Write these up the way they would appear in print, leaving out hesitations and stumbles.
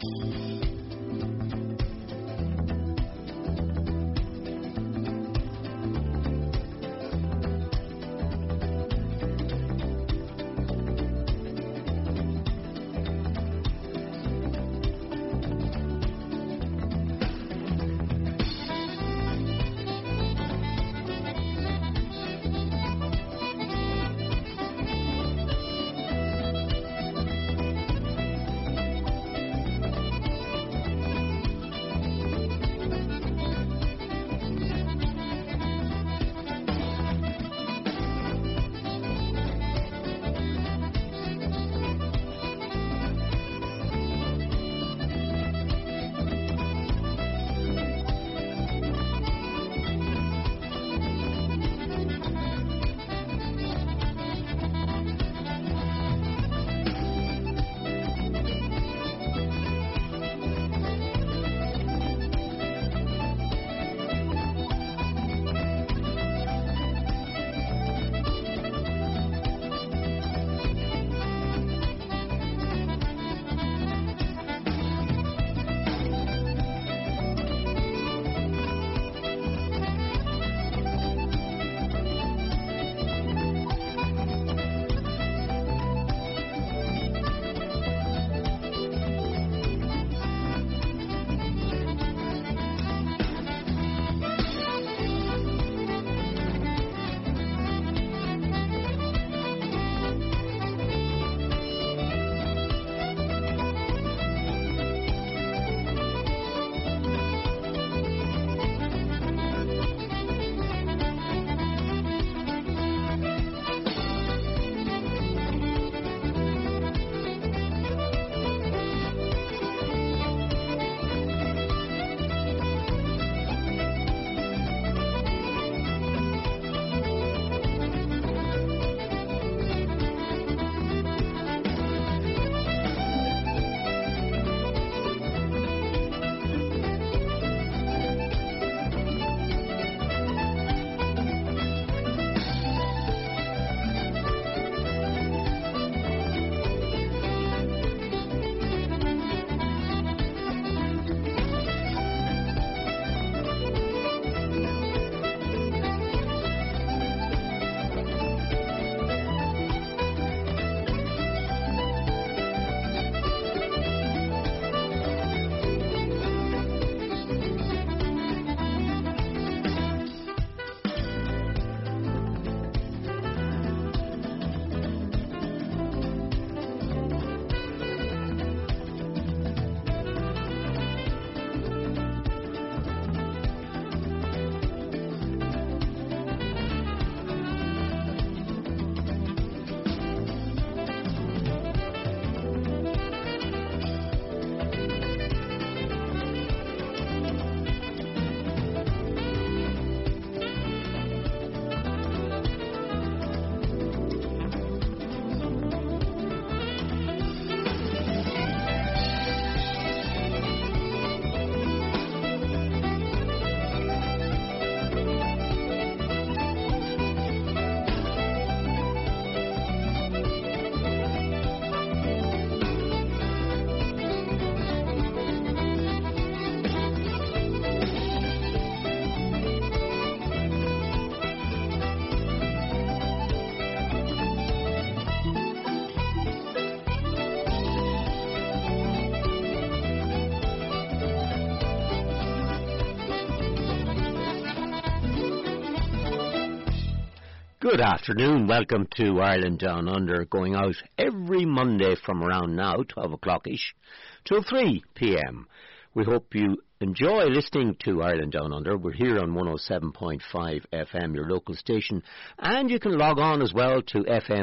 Good afternoon, welcome to Ireland Down Under, going out every Monday from around now, 12 o'clock-ish, till 3 p.m. We hope you enjoy listening to Ireland Down Under. We're here on 107.5 FM, your local station, and you can log on as well to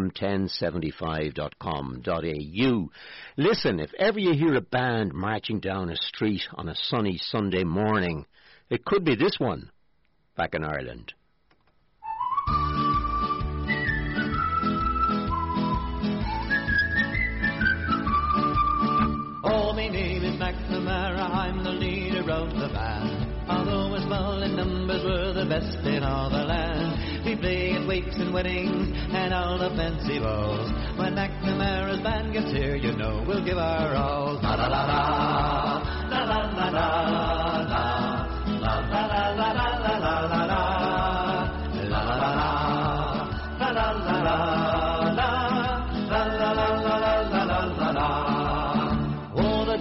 fm1075.com.au. Listen, if ever you hear a band marching down a street on a sunny Sunday morning, it could be this one, back in Ireland. Oh, my name is McNamara, I'm the leader of the band. Although we're small in numbers, we're the best in all the land. We play at wakes and weddings and all the fancy balls. When McNamara's band gets here, you know we'll give our all. La la la la.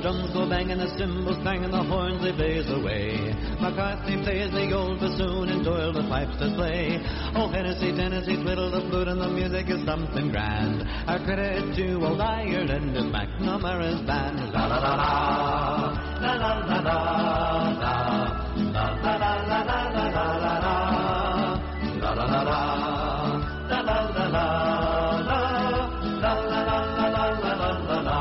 drums go banging, the cymbals clanging, the horns they blaze away. McCartney plays the old bassoon and Doyle the pipes to play. Oh, Hennessy, Tennessee, twiddle the flute and the music is something grand. Our credit to old Ireland is McNamara's band. La la la la, la la la la, la la la la la la la la la, la la la la, la la la la, la la la la la la la.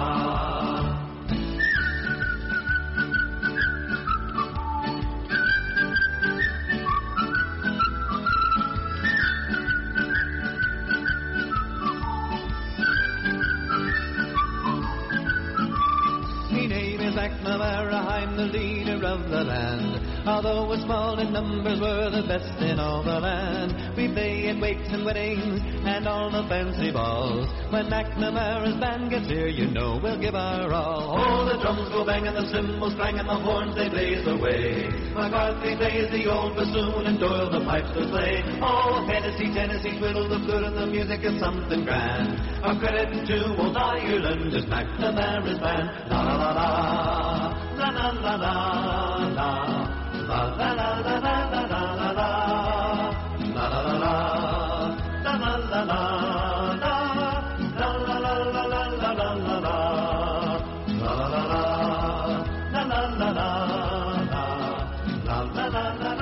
McNamara, I'm the leader of the land. Although we're small in numbers, we're the best in all the land. We play at wakes and weddings and all the fancy balls. When McNamara's band gets here, you know we'll give our all. Oh, the drums go banging, the cymbals clanging, the horns they blaze away. McCartney plays the old bassoon and Doyle the pipes to play. Oh, Hennessy, Tennessee, twiddle the flute and the music is something grand. Our credit to old Ireland is McNamara's band. La la la la. La la la la la, la la la la la la la la, la la la la, la la la la, la la la la la la la la, la la la la, la la la la, la la la la la la la, la la la la,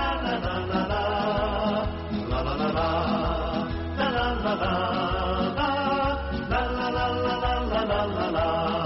la la la la, la la la la, la la la la.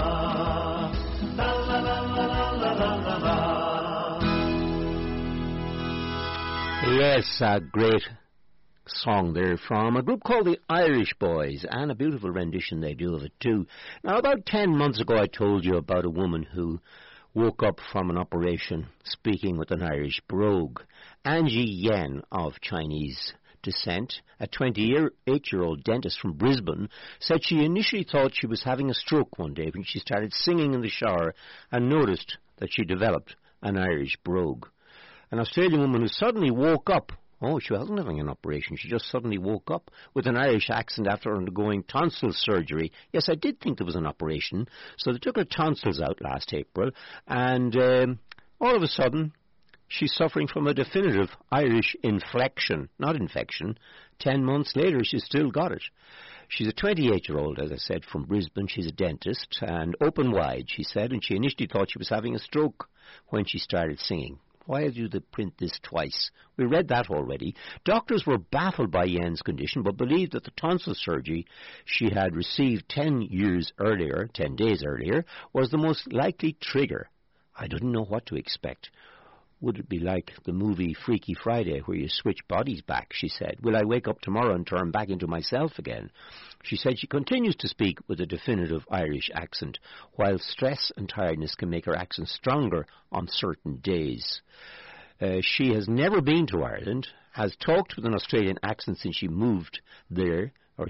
Yes, a great song there from a group called the Irish Boys, and a beautiful rendition they do of it too. Now, about 10 months ago I told you about a woman who woke up from an operation speaking with an Irish brogue. Angie Yen, of Chinese descent, a 28-year-old dentist from Brisbane, said she initially thought she was having a stroke one day when she started singing in the shower and noticed that she developed an Irish brogue. An Australian woman who suddenly woke up, oh, she wasn't having an operation, she just suddenly woke up with an Irish accent after undergoing tonsil surgery. Yes, I did think there was an operation, so they took her tonsils out last April, and all of a sudden, she's suffering from a definitive Irish inflection, not infection. 10 months later, she's still got it. She's a 28-year-old, as I said, from Brisbane. She's a dentist, and open wide, she said, and she initially thought she was having a stroke when she started singing. Why do they print this twice? We read that already. Doctors were baffled by Yen's condition, but believed that the tonsil surgery she had received 10 days earlier, was the most likely trigger. I didn't know what to expect. Would it be like the movie Freaky Friday, where you switch bodies back, she said. Will I wake up tomorrow and turn back into myself again? She said she continues to speak with a definitive Irish accent, while stress and tiredness can make her accent stronger on certain days. She has never been to Ireland, has talked with an Australian accent since she moved here,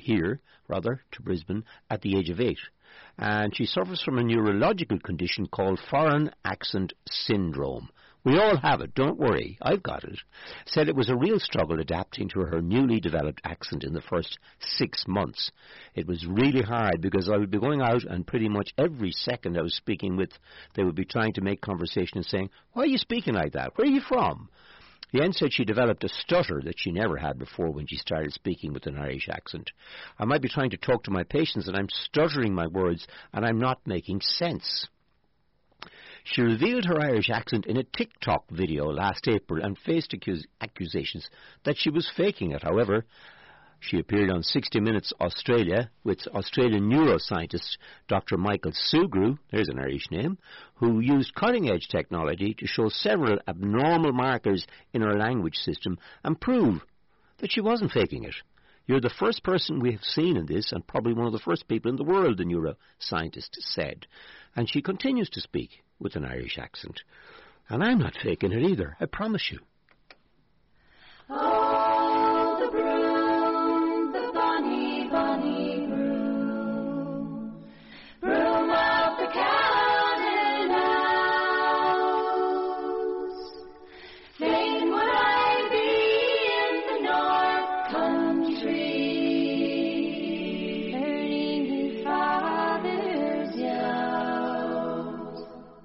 to Brisbane, at the age of 8. And she suffers from a neurological condition called foreign accent syndrome. We all have it, don't worry, I've got it. Said it was a real struggle adapting to her newly developed accent in the first 6 months. It was really hard because I would be going out and pretty much every second I was speaking with, they would be trying to make conversation and saying, why are you speaking like that? Where are you from? Yen said she developed a stutter that she never had before when she started speaking with an Irish accent. I might be trying to talk to my patients and I'm stuttering my words and I'm not making sense. She revealed her Irish accent in a TikTok video last April and faced accusations that she was faking it. However, she appeared on 60 Minutes Australia with Australian neuroscientist Dr. Michael Sugrue, there's an Irish name, who used cutting-edge technology to show several abnormal markers in her language system and prove that she wasn't faking it. You're the first person we have seen in this, and probably one of the first people in the world, the neuroscientist said. And she continues to speak with an Irish accent. And I'm not faking it either, I promise you. Oh, the broom, the bonny, bonny broom, broom of the Cavan house. Fain would I be in the north country, earning his father's youse.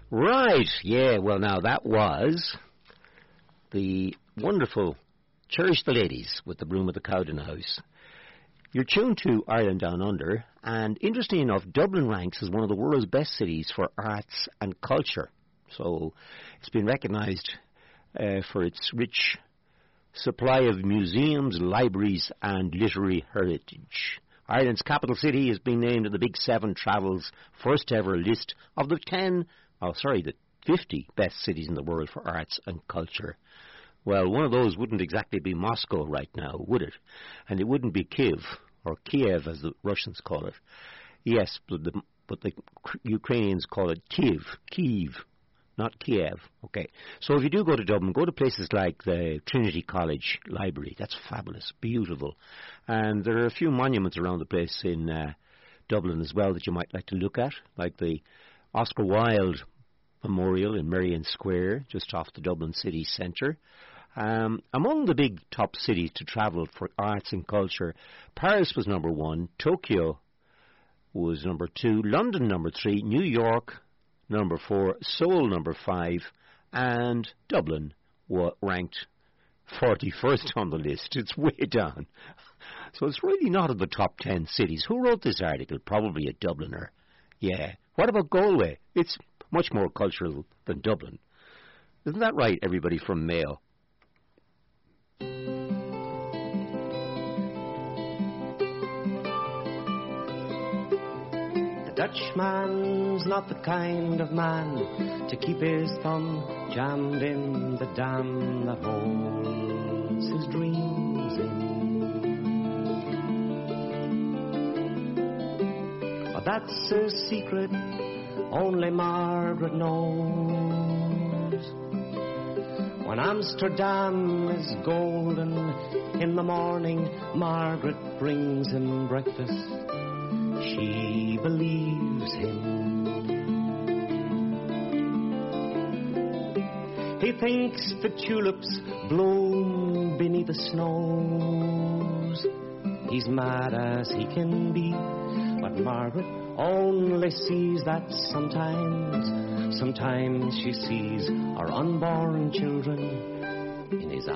Right, yeah, well now that was the wonderful Cherish the Ladies with the Broom of the Cowden House. You're tuned to Ireland Down Under, and interestingly enough, Dublin ranks as one of the world's best cities for arts and culture. So it's been recognised for its rich supply of museums, libraries and literary heritage. Ireland's capital city has been named in the Big Seven Travel's first ever list of the 50 best cities in the world for arts and culture. Well, one of those wouldn't exactly be Moscow right now, would it? And it wouldn't be Kiev, or Kiev as the Russians call it. Yes, but the Ukrainians call it Kiev, not Kiev. Okay, so if you do go to Dublin, go to places like the Trinity College Library. That's fabulous, beautiful. And there are a few monuments around the place in Dublin as well that you might like to look at, like the Oscar Wilde Memorial in Merrion Square, just off the Dublin city centre. Among the big top cities to travel for arts and culture, Paris was number 1, Tokyo was number 2, London number 3, New York number 4, Seoul number 5, and Dublin ranked 41st on the list. It's way down. So it's really not in the top 10 cities. Who wrote this article? Probably a Dubliner. Yeah. What about Galway? It's much more cultural than Dublin. Isn't that right, everybody from Mayo? The Dutchman's not the kind of man to keep his thumb jammed in the dam that holds his dreams in. But that's a secret only Margaret knows. When Amsterdam is golden in the morning, Margaret brings him breakfast. She believes him. He thinks the tulips bloom beneath the snows. He's mad as he can be, but Margaret only sees that sometimes she sees our unborn children in his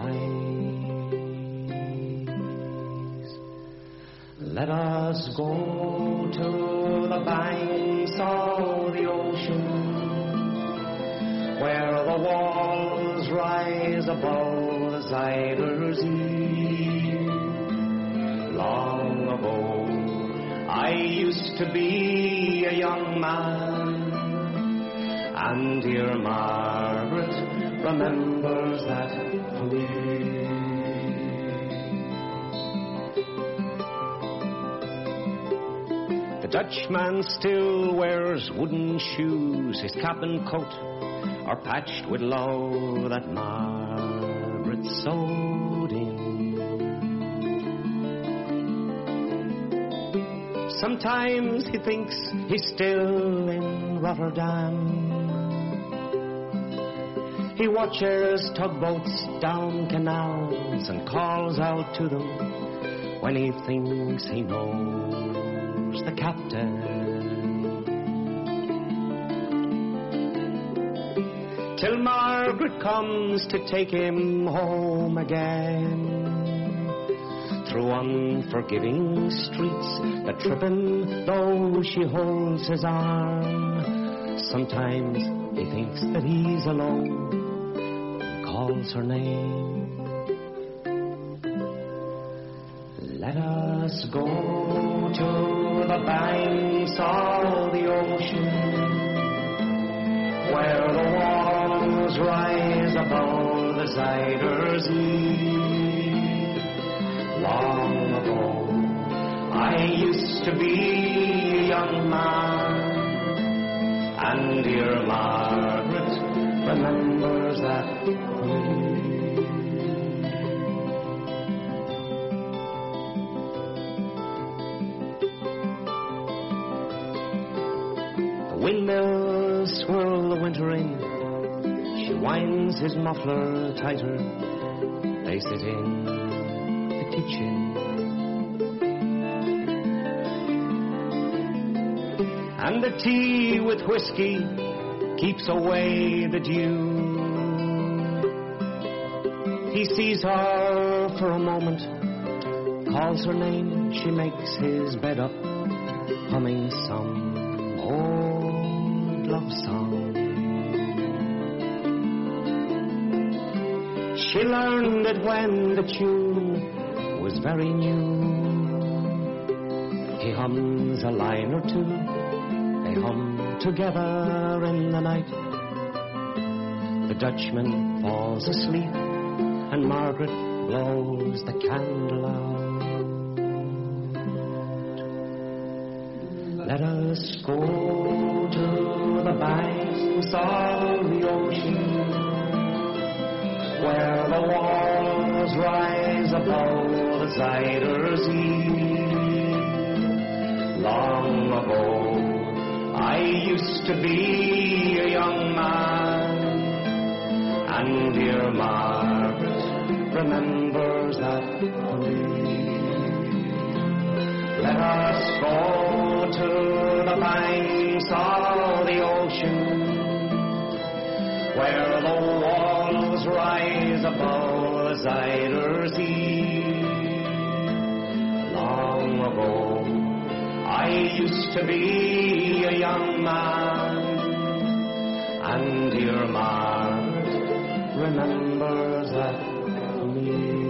eyes. Let us go to the banks of the ocean, where the walls rise above the Zuyder Zee. Long ago I used to be a young man, and dear Margaret remembers that place. The Dutchman still wears wooden shoes. His cap and coat are patched with love that Margaret sewed in. Sometimes he thinks he's still in Rotterdam. He watches tugboats down canals and calls out to them when he thinks he knows the captain. Till Margaret comes to take him home again, through unforgiving streets that trip him though she holds his arm. Sometimes he thinks that he's alone and calls her name. Let us go to the banks of the ocean, where the walls rise above the Zuyder Zee. Long ago I used to be a young man, and dear Margaret remembers that place. The windmills swirl the winter in. She winds his muffler tighter. They sit in the kitchen, and the tea with whiskey keeps away the dew. He sees her for a moment, calls her name, she makes his bed up, humming some old love song. She learned it when the tune was very new. He hums a line or two, they hum together in the night. The Dutchman falls asleep and Margaret blows the candle out. Let us go to the banks of the ocean, where the walls rise above the Zuyder Zee. Long ago, I used to be a young man, and dear Margaret remembers that for me. Let us go to the banks of the ocean, where the walls rise above the Zuyder Zee. Long ago, I used to be a young man, and dear Margaret remembers that for me.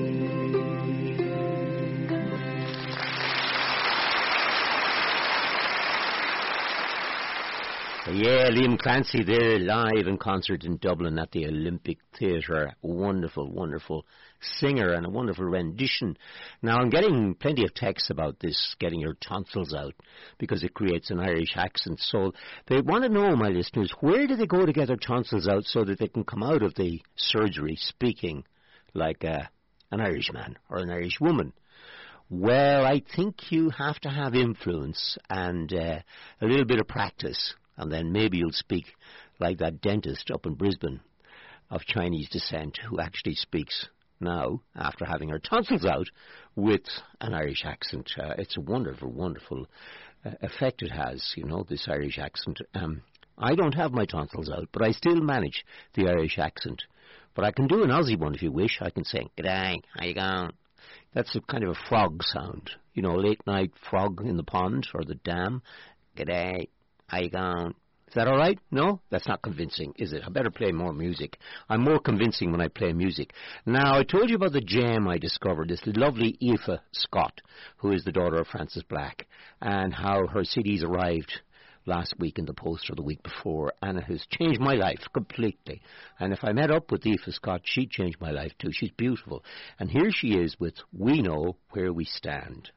Yeah, Liam Clancy there live in concert in Dublin at the Olympic Theatre. Wonderful, wonderful singer and a wonderful rendition. Now, I'm getting plenty of texts about this, getting your tonsils out, because it creates an Irish accent. So they want to know, my listeners, where do they go to get their tonsils out so that they can come out of the surgery speaking like an Irishman or an Irish woman? Well, I think you have to have influence and a little bit of practice, and then maybe you'll speak like that dentist up in Brisbane of Chinese descent who actually speaks now, after having her tonsils out, with an Irish accent. It's a wonderful, wonderful effect it has, you know, this Irish accent. I don't have my tonsils out, but I still manage the Irish accent. But I can do an Aussie one if you wish. I can say, "G'day, how you going?" That's a kind of a frog sound, you know, late night frog in the pond or the dam. "G'day, how you going?" Is that all right? No? That's not convincing, is it? I better play more music. I'm more convincing when I play music. Now, I told you about the gem I discovered, this lovely Aoife Scott, who is the daughter of Francis Black, and how her CDs arrived last week in the post or the week before, and it has changed my life completely. And if I met up with Aoife Scott, she'd change my life too. She's beautiful. And here she is with We Know Where We Stand.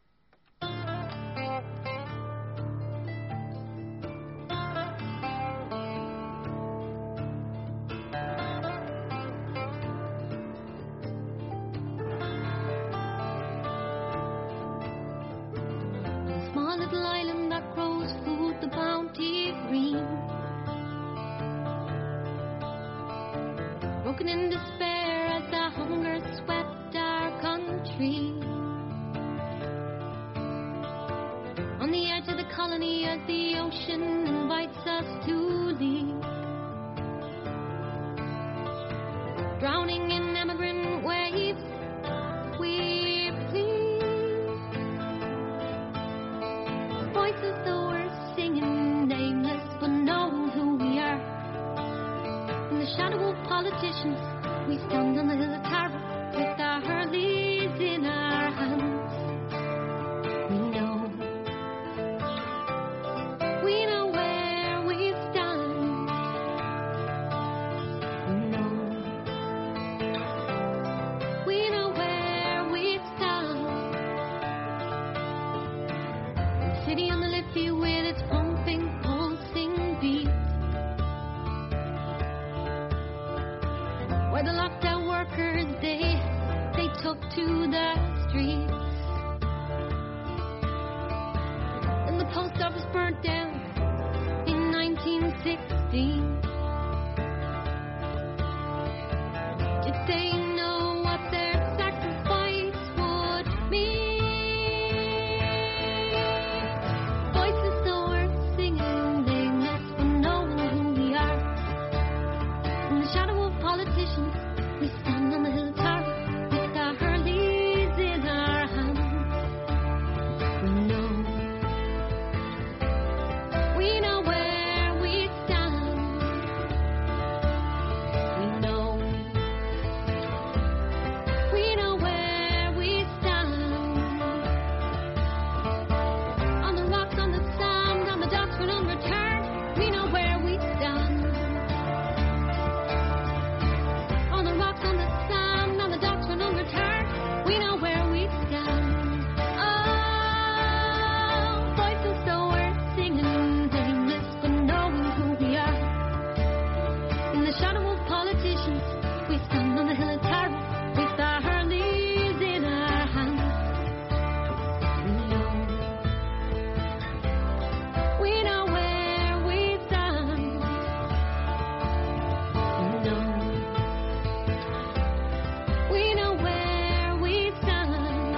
In despair as the hunger swept our country. On the edge of the colony as the ocean invites us to leave. Drowning in emigrant waves, we plead. Voices though we're singing, nameless but know who we are. In the shadow of politicians, we stand on the hill of Tara with our hurleys in our hands. We know where we stand. We know where we stand. The city on the Liffey with its pumping, pulsing beat, where the lockdown We know where we stand. We know where we stand. On the rocks, on the sand, on the docks when unreturned, we know where we stand. On the rocks, on the sand, on the docks when unreturned, we know where we stand. Oh, voices so we're singing, nameless but knowing who we are. In the shadow of politicians, we stand on the hill of Tara with our leaves in our hands. We know where we stand. We know where we stand.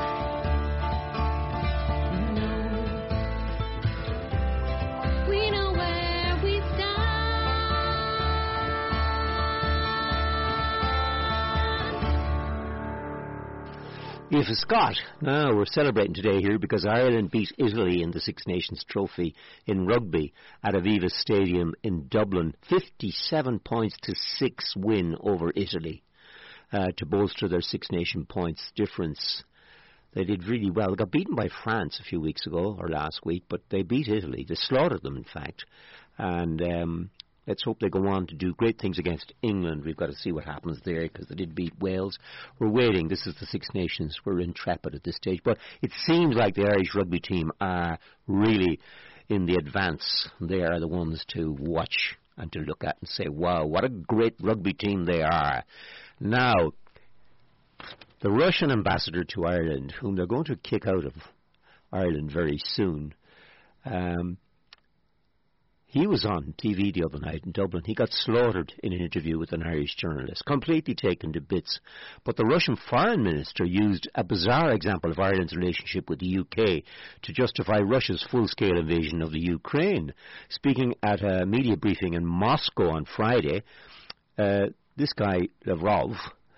We know where we stand. If a Scot, now we're celebrating today here because Ireland beat Italy in the Six Nations Trophy in rugby at Aviva Stadium in Dublin. 57 points to 6 win over Italy to bolster their Six Nation points difference. They did really well. They got beaten by France a few weeks ago, or last week, but they beat Italy. They slaughtered them, in fact. And let's hope they go on to do great things against England. We've got to see what happens there, because they did beat Wales. We're waiting. This is the Six Nations. We're intrepid at this stage. But it seems like the Irish rugby team are really in the advance. They are the ones to watch and to look at and say, wow, what a great rugby team they are. Now, the Russian ambassador to Ireland, whom they're going to kick out of Ireland very soon, he was on TV the other night in Dublin. He got slaughtered in an interview with an Irish journalist, completely taken to bits. But the Russian foreign minister used a bizarre example of Ireland's relationship with the UK to justify Russia's full-scale invasion of the Ukraine. Speaking at a media briefing in Moscow on Friday, this guy, Lavrov,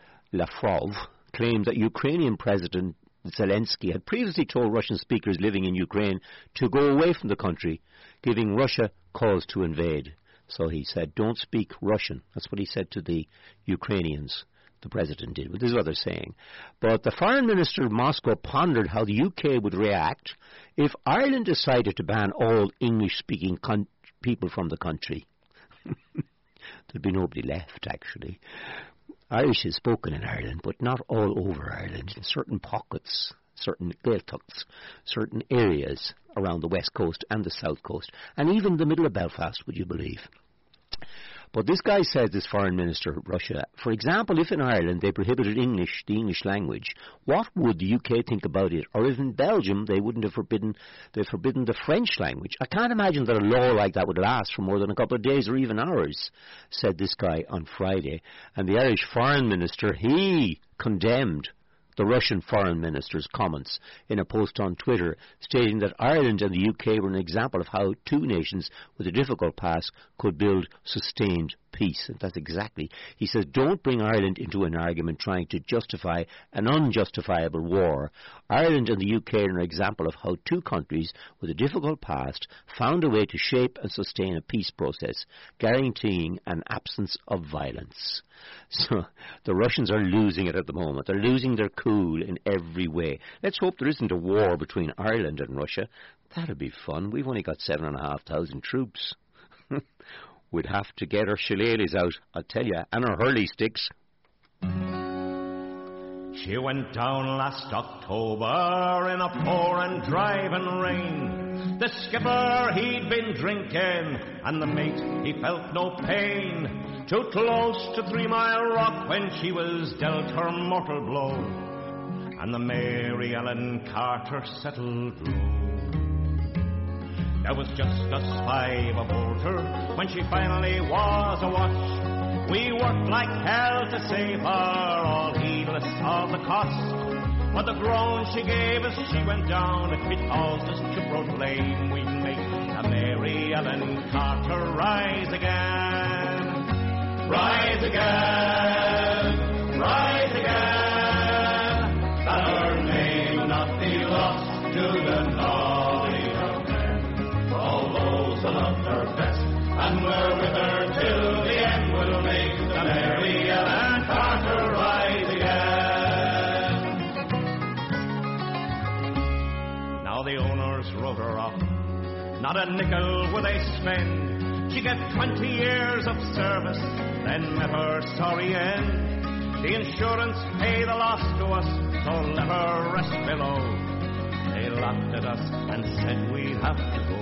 claimed that Ukrainian President Zelensky had previously told Russian speakers living in Ukraine to go away from the country, giving Russia cause to invade. So he said, don't speak Russian. That's what he said to the Ukrainians. The president did. But this is what they're saying. But the foreign minister of Moscow pondered how the UK would react if Ireland decided to ban all English-speaking people from the country. There'd be nobody left, actually. Irish is spoken in Ireland, but not all over Ireland. In certain pockets, certain Gaeltachts, certain areas around the west coast and the south coast, and even the middle of Belfast, would you believe. But this guy says, this foreign minister of Russia, for example, if in Ireland they prohibited English, the English language, what would the UK think about it? Or if in Belgium they wouldn't have forbidden the French language? I can't imagine that a law like that would last for more than a couple of days or even hours, said this guy on Friday. And the Irish foreign minister, he condemned the Russian foreign minister's comments in a post on Twitter, stating that Ireland and the UK were an example of how two nations with a difficult past could build sustained peace. And that's exactly. He says, don't bring Ireland into an argument trying to justify an unjustifiable war. Ireland and the UK are an example of how two countries with a difficult past found a way to shape and sustain a peace process, guaranteeing an absence of violence. So the Russians are losing it at the moment. They're losing their cool in every way. Let's hope there isn't a war between Ireland and Russia. That'd be fun. We've only got 7,500 troops. We'd have to get our shillelaghs out, I'll tell you, and our hurley sticks. She went down last October in a pouring, driving rain. The skipper, he'd been drinking, and the mate, he felt no pain. Too close to 3 Mile Rock when she was dealt her mortal blow, and the Mary Ellen Carter settled low. There was just us 5 aboard her when she finally was awash. We worked like hell to save her, all heedless of the cost. But the groan she gave as she went down, it caused us to proclaim we'd make a Mary Ellen Carter rise again. Rise again, rise again, that her name not be lost to the knowledge of men. For all those along and we're with her till the end. We'll make the Mary Ellen Carter rise again. Now the owners wrote her off, not a nickel would they spend. She got 20 years of service, then met her sorry end. The insurance paid the loss to us, so let her rest below. They laughed at us and said we'd have to go.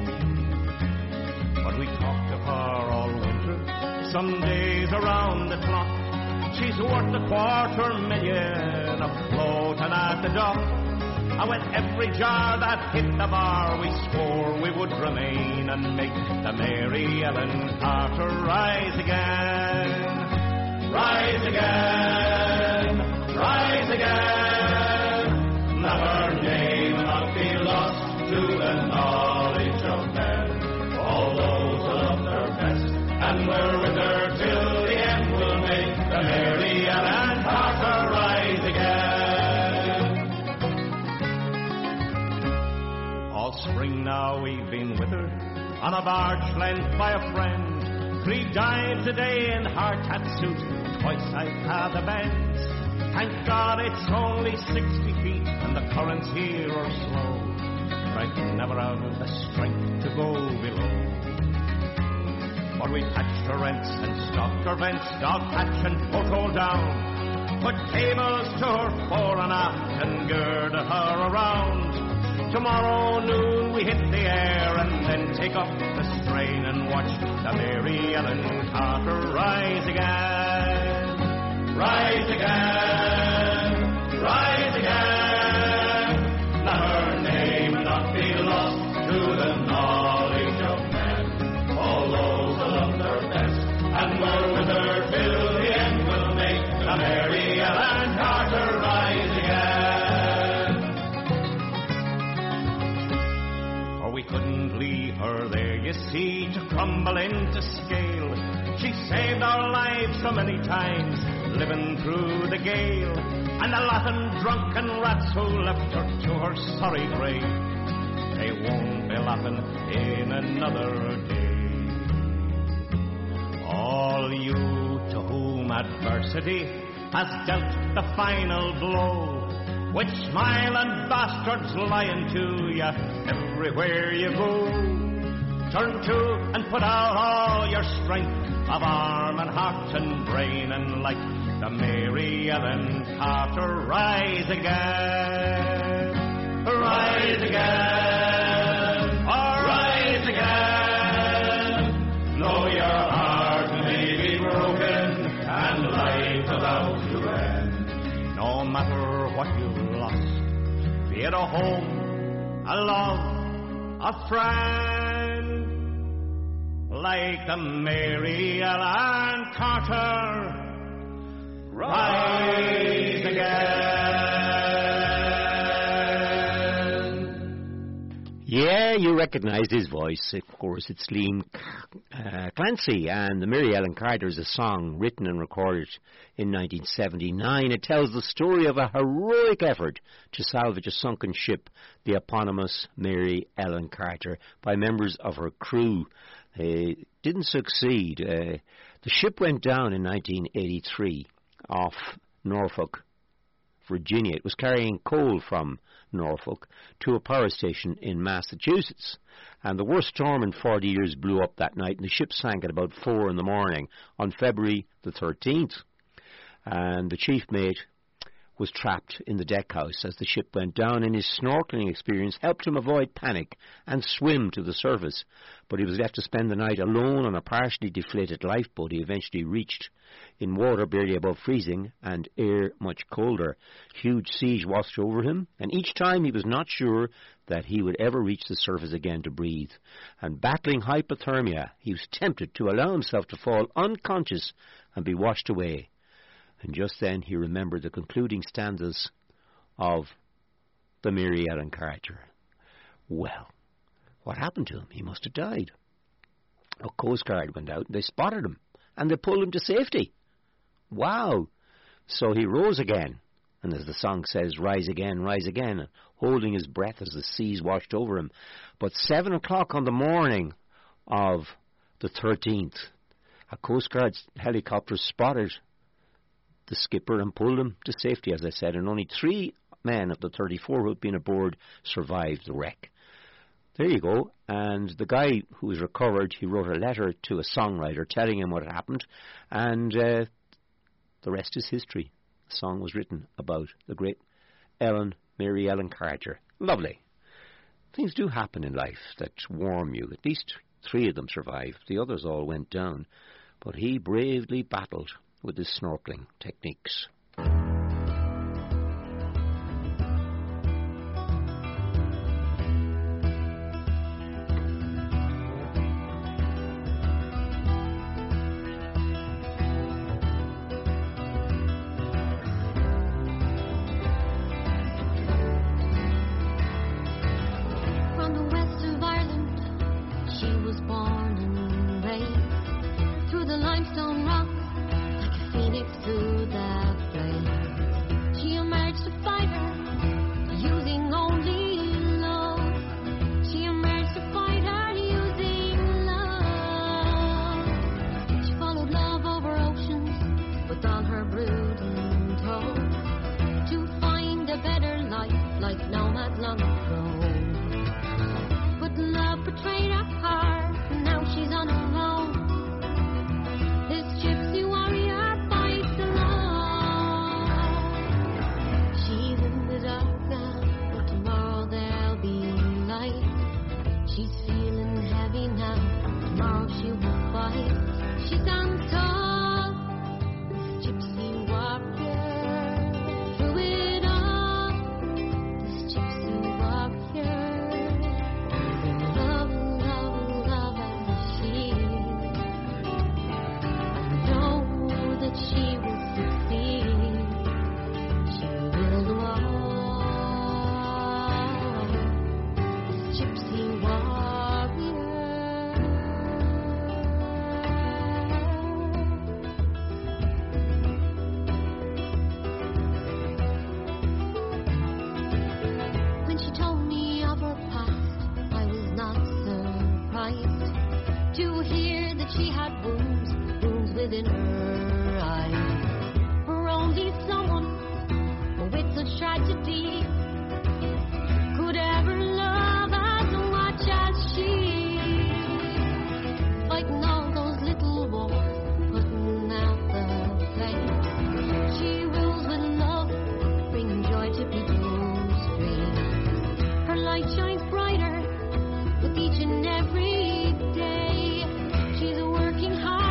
But we talked of her all winter, some days around the clock. She's worth $250,000 afloat and at the dock. And with every jar that hit the bar, we swore we would remain and make the Mary Ellen Carter rise again. Rise again, rise again. Let her name not be lost to the knowledge of men. All those who loved her best, and we're with her till the end. We'll make the Mary Ellen Carter rise again. All spring now we've been with her, on a barge lent by a friend. 3 dives a day in hard hat suit, twice I've had the bends. Thank God it's only 60 feet and the currents here are slow, but I've never had the strength to go below. But we patched her rents and stocked her vents, dog patch and photo down, put cables to her fore and aft and girded her around. Tomorrow noon we hit the air and then take up the strain and watch the Mary Ellen Carter rise again. Rise again, rise again. Let her name not be lost to the knowledge of men. All those who loved her best and were with her till the end. Will make the Mary Ellen Carter rise again. For we couldn't leave her there, you see, to crumble into scale. She saved our lives so many times, living through the gale, and the laughing drunken rats who left her to her sorry grave, they won't be laughing in another day. All you to whom adversity has dealt the final blow, with smiling bastards lying to you everywhere you go, turn to and put out all your strength of arm and heart and brain, and like the Mary Ellen Carter rise again. Rise again, rise again. Though your heart may be broken and life about to end, no matter what you've lost, be it a home, a love, a friend, like the Mary Ellen Carter, rise again. Yeah, you recognise his voice. Of course, it's Liam Clancy, and the Mary Ellen Carter is a song written and recorded in 1979. It tells the story of a heroic effort to salvage a sunken ship, the eponymous Mary Ellen Carter, by members of her crew. They didn't succeed. The ship went down in 1983 off Norfolk, Virginia. It was carrying coal from Norfolk to a power station in Massachusetts. And the worst storm in 40 years blew up that night, and the ship sank at about 4 in the morning on February the 13th. And the chief mate was trapped in the deckhouse as the ship went down, and his snorkeling experience helped him avoid panic and swim to the surface. But he was left to spend the night alone on a partially deflated lifeboat he eventually reached, in water barely above freezing and air much colder. Huge seas washed over him, and each time he was not sure that he would ever reach the surface again to breathe. And battling hypothermia, he was tempted to allow himself to fall unconscious and be washed away. And just then he remembered the concluding stanzas of the Mary Ellen Carter. Well, what happened to him? He must have died. A Coast Guard went out and they spotted him and they pulled him to safety. Wow! So he rose again, and as the song says, rise again, holding his breath as the seas washed over him. But 7 o'clock on the morning of the 13th, a Coast Guard helicopter spotted the skipper and pulled him to safety, as I said, and only 3 men of the 34 who had been aboard survived the wreck. There you go. And the guy who was recovered, he wrote a letter to a songwriter telling him what had happened, and the rest is history. The song was written about the great Mary Ellen Carter. Lovely. Things do happen in life that warm you. At least 3 of them survived. The others all went down. But he bravely battled with his snorkeling techniques. Shines brighter with each and every day. She's working hard.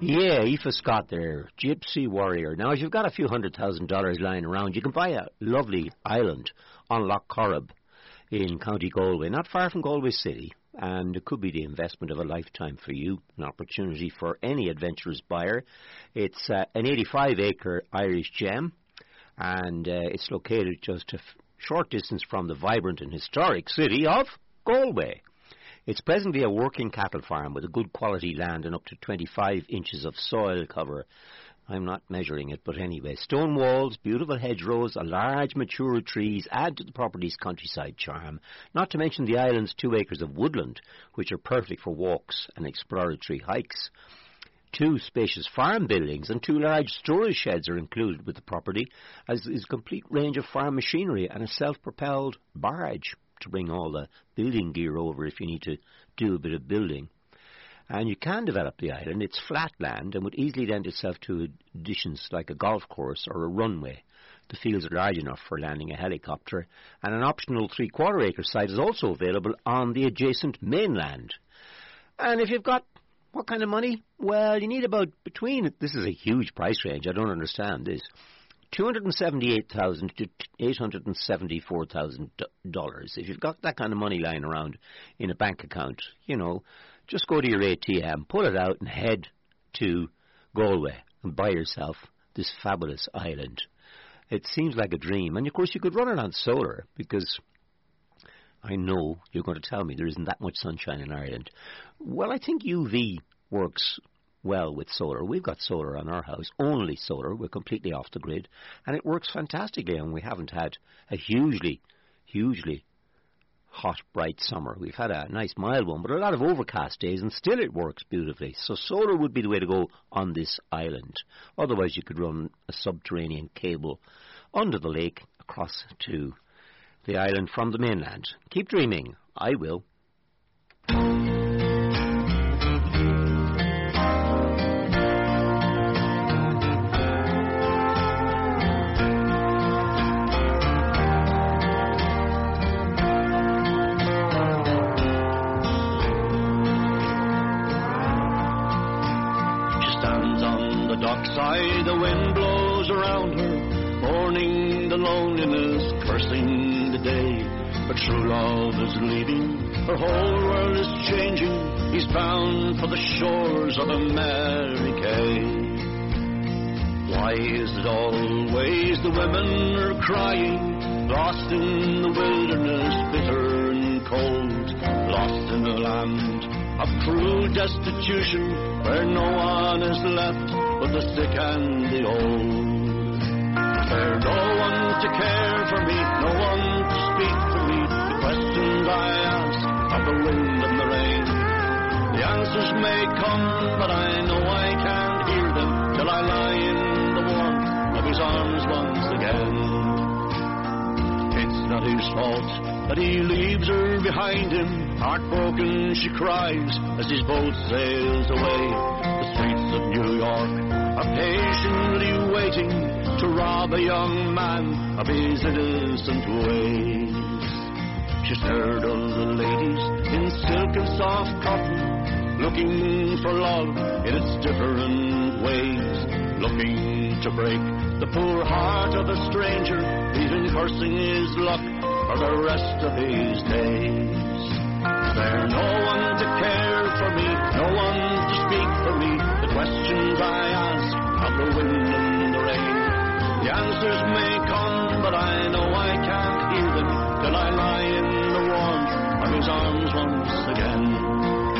Yeah, Aoife Scott there, Gypsy Warrior. Now, if you've got a few $100,000 lying around, you can buy a lovely island on Loch Corrib in County Galway, not far from Galway City, and it could be the investment of a lifetime for you, an opportunity for any adventurous buyer. It's an 85-acre Irish gem, and it's located just a short distance from the vibrant and historic city of Galway. It's presently a working cattle farm with a good quality land and up to 25 inches of soil cover. I'm not measuring it, but anyway. Stone walls, beautiful hedgerows, and large mature trees add to the property's countryside charm, not to mention the island's 2 acres of woodland, which are perfect for walks and exploratory hikes. 2 spacious farm buildings and 2 large storage sheds are included with the property, as is a complete range of farm machinery and a self-propelled barge to bring all the building gear over if you need to do a bit of building. And you can develop the island. It's flat land and would easily lend itself to additions like a golf course or a runway. The fields are large enough for landing a helicopter, and an optional 3/4-acre site is also available on the adjacent mainland. And if you've got what kind of money? Well, you need about this is a huge price range, I don't understand this, $278,000 to $874,000. If you've got that kind of money lying around in a bank account, just go to your ATM, pull it out and head to Galway and buy yourself this fabulous island. It seems like a dream. And of course you could run it on solar, because I know you're going to tell me there isn't that much sunshine in Ireland. Well, I think UV works well with solar. We've got solar on our house, only solar. We're completely off the grid, and it works fantastically, and we haven't had a hugely hot, bright summer. We've had a nice mild one, but a lot of overcast days, and still it works beautifully. So solar would be the way to go on this island. Otherwise, you could run a subterranean cable under the lake across to the island from the mainland. Keep dreaming. I will. Dockside, the wind blows around her, mourning the loneliness, cursing the day. But true love is leaving, her whole world is changing. He's bound for the shores of America. Why is it always the women are crying, lost in the wilderness, bitter and cold, lost in a land of cruel destitution, where no one is left but the sick and the old. There's no one to care for me, no one to speak for me. The questions I ask of the wind and the rain, the answers may come, but I know I can't hear them till I lie in the warmth of his arms once again. It's not his fault that he leaves her behind him. Heartbroken she cries as his boat sails away. The streets of New York are patiently waiting to rob a young man of his innocent ways. She's heard of the ladies in silk and soft cotton, looking for love in its different ways, looking to break the poor heart of a stranger, even cursing his luck for the rest of his days. There's no one to care for me, no one to speak for me. The questions I ask of the wind and the rain, the answers may come, but I know I can't hear them till I lie in the warmth of his arms once again.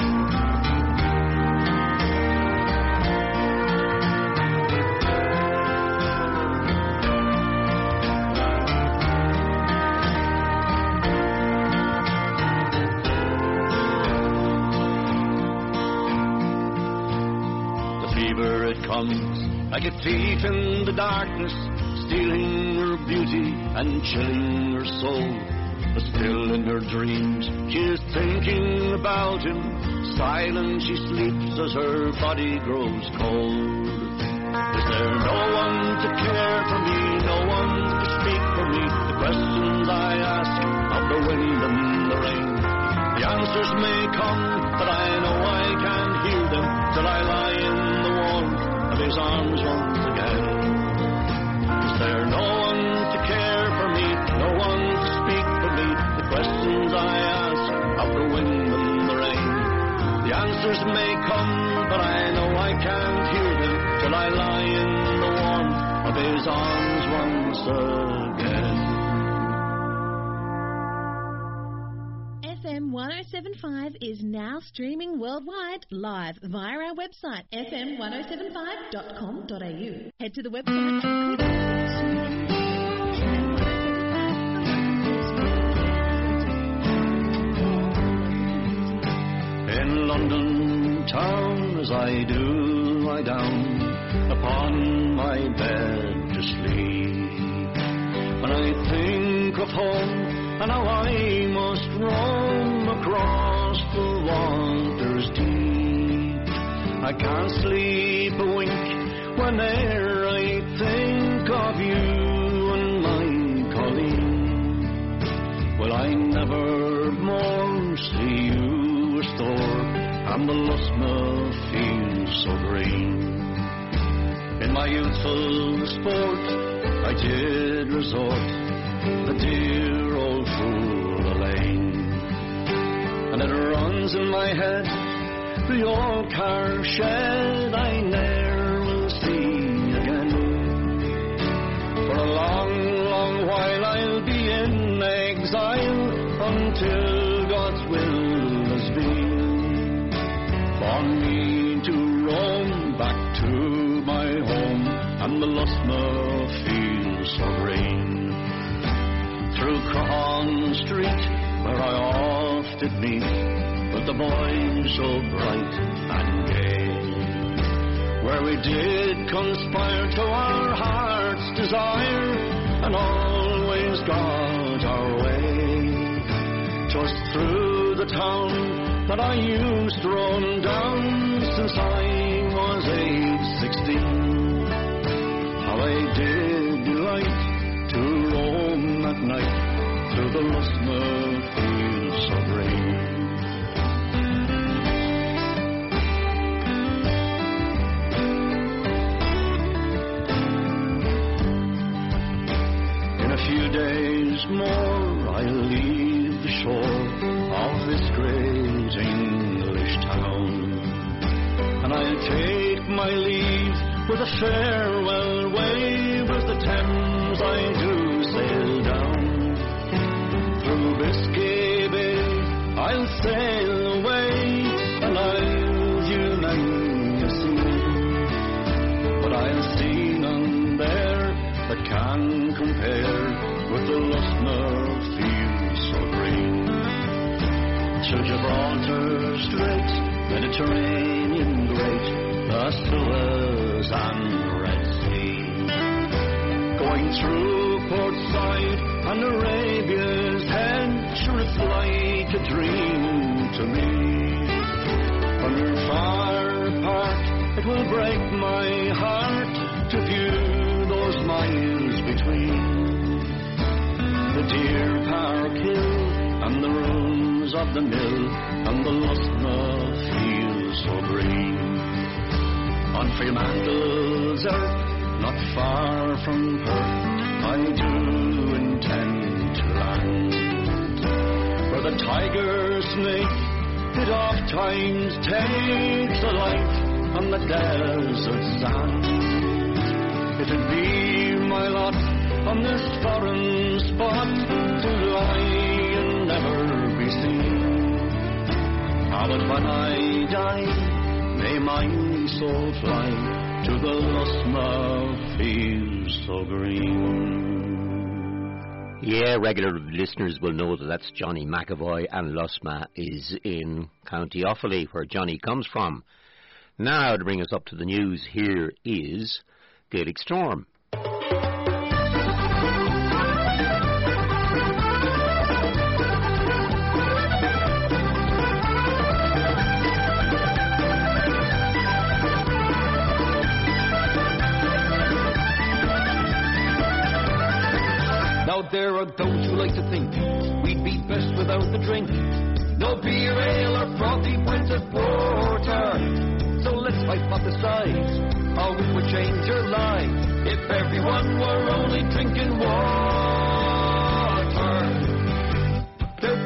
Like a thief in the darkness, stealing her beauty and chilling her soul. But still in her dreams she is thinking about him. Silent she sleeps as her body grows cold. Is there no one to care for me, no one to speak for me? The questions I ask of the wind and the rain, the answers may come, but I know I can't hear them till I lie in the warmth questions I ask of the wind and the rain. The answers may come, but I know I can't hear them till I lie in the warmth of his arms once again. FM 1075 is now streaming worldwide live via our website fm1075.com.au. Head to the website and click in London town as I do lie down upon my bed to sleep, when I think of home and how I must roam across the waters deep, I can't sleep a wink whene'er I think of you and my Colleen. Will I never more see you restore, and the Lusma fields so green? In my youthful sport I did resort the dear old Fool Lane, and it runs in my head the old car shed I ne'er will see again. For a long, long while I'll be in exile until God's will has been for me to roam back to my home and the Lusma fields so green. Through Croghan Street, where I oft did meet with the boys so bright and gay, where we did conspire to our heart's desire and always got our way. 'Twas through the town that I used to roam down since I was age 16. How I did delight to roam at night through the Lusma fields so green. In a few days more I'll leave the shore of this great English town, and I'll take my leave with a farewell wave as the Thames I do sail down. Through Biscay Bay I'll sail away, and I'll view many a sea, but I'll see none there that can compare with the Lusma fields so green. Through Gibraltar Strait, Mediterranean great, the Suez and Red Sea, going through Port Said and Arabia's Head, sure it's like a dream to me. When we're far apart, it will break my heart to view those miles between the deer Park Hill and the ruins of the mill and the Lusma fields so green. On Fremantle's earth, not far from Perth, I do intend to land, where the tiger snake it oft times takes a life on the desert sand. It'd be my lot on this foreign spot to lie and never be seen. Ah, but when I die, may my soul fly to the Lusma fields so green. Yeah, regular listeners will know that that's Johnny McAvoy, and Lusma is in County Offaly, where Johnny comes from. Now, to bring us up to the news, here is Gaelic Storm. Now there are those who like to think we'd be best without the drink. No beer, ale or frothy printed porter. So let's hypothesize how it would change your life if everyone were only drinking water. There'd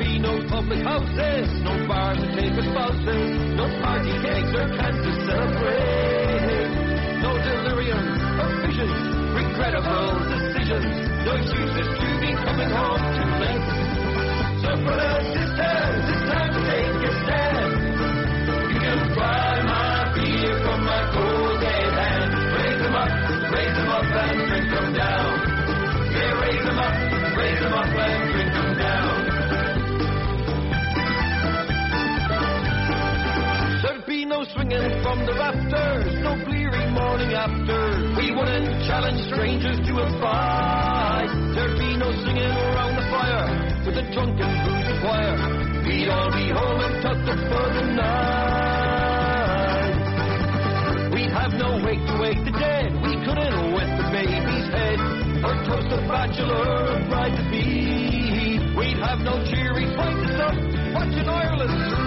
public houses, no bars to take us spouses, no party cakes or cans to celebrate, no delirium or visions, regrettable decisions, no excuses to be coming home too late. So brothers, sisters, it's time to take a stand. You can buy my beer from my cold dead hand. Raise them up and drink them down. Yeah, raise them up and drink them down. There'd be no swinging from the rafters, no bleary morning after. We wouldn't challenge strangers to a fight. There'd be no singing around the fire with a drunken boozy choir. We'd all be home and tucked up for the night. We'd have no wake to wake the dead. We couldn't wet the baby's head or toast a bachelor or bride to be. We'd have no cheery fight to stop watching Ireland